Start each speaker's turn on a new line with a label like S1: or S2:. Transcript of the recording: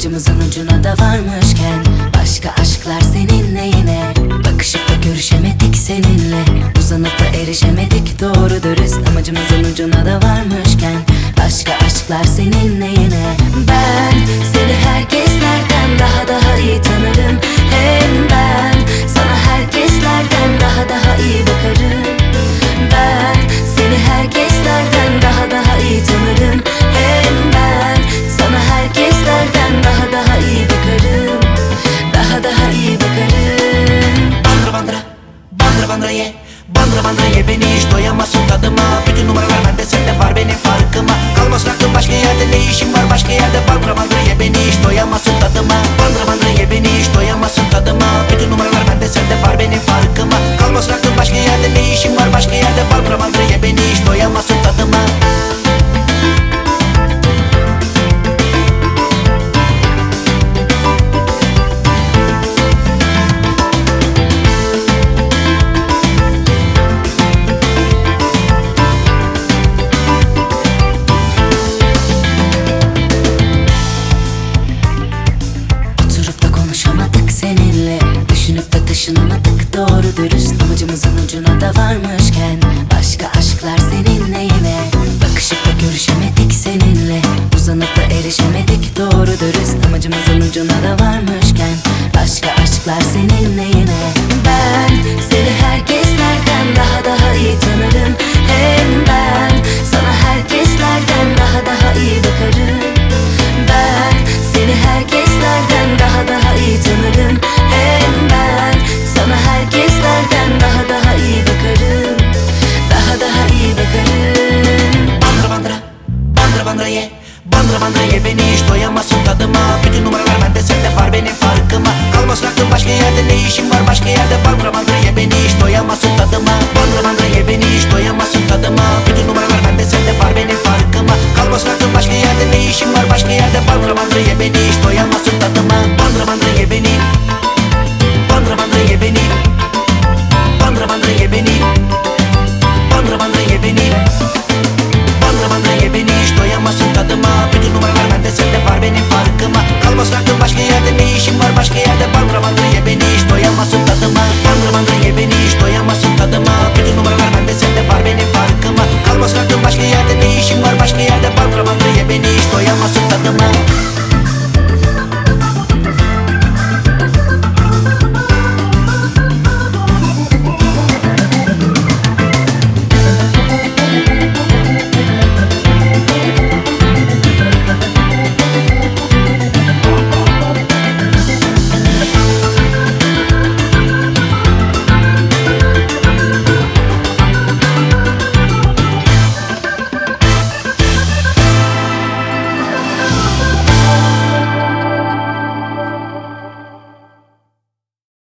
S1: Amacımızın ucuna da varmışken başka aşklar seninle yine. Bakışıp da görüşemedik seninle, uzanıp da erişemedik doğru dürüst. Amacımızın ucuna da varmışken başka aşklar seninle yine. Ben seni herkeslerden daha iyi tanırım. Hem ben sana herkeslerden daha iyi bakarım. Ben seni herkeslerden daha iyi tanırım. Hem ben sana herkeslerden daha iyi bakarım. Daha iyi bakarım.
S2: Bandıra bandıra, bandıra bandıra ye. Bandıra bandıra ye beni, hiç doyamazsın tadıma. Bütün numaralar bende, sende var benim farkıma. Kalmasın aklım başka yerde, ne işim var başka yerde. Bandıra bandıra ye beni, hiç doyamazsın tadıma. Bandıra bandıra ye beni, hiç doyamazsın tadıma. Bütün numaralar bende, sende var benim farkıma. Kalmasın aklım başka yerde, ne işim var başka yerde. Bandıra bandıra ye beni, hiç doyamazsın tadıma.
S1: Seninle düşünüp de taşınamadık doğru dürüst. Amacımızın ucuna da varmışken başka aşklar seninle yine. Bakışıp da görüşemedik seninle, uzanıp da erişemedik doğru dürüst. Amacımızın ucuna da varmışken başka aşklar seninle yine. Ben seni herkeslerden daha iyi tanırım. Hem ben sana herkeslerden daha iyi bakarım. Ben seni herkeslerden daha iyi tanırım. Hem ben sana herkeslerden daha iyi bakarım. Daha iyi bakarım.
S2: Bandıra bandıra, bandıra bandıra ye. Bandıra bandıra ye beni, hiç doyamazsın tadıma. Bütün numaralar bende, sende var benim farkıma. Kalmasın aklım başka yerde, ne işim var başka yerde. Bandıra bandıra ye beni, hiç doyamazsın tadıma. Bandıra bandıra ye beni, hiç doyamazsın tadıma. Bütün numaralar bende, sende var benim farkıma. Kalmasın aklım başka yerde, ne işim var başka yerde. Bandıra bandıra ye beni, hiç doyamazsın tadıma. Bandıra bandıra ye beni, bandıra bandıra ye beni. Bandıra bandıra ye beni, bandıra bandıra ye beni. Bandıra bandıra ye beni, hiç doyamazsın tadıma. Bütün numaralar bende, sende var benim farkıma. Kalmasın aklım başka yerde, ne işim var başka yerde.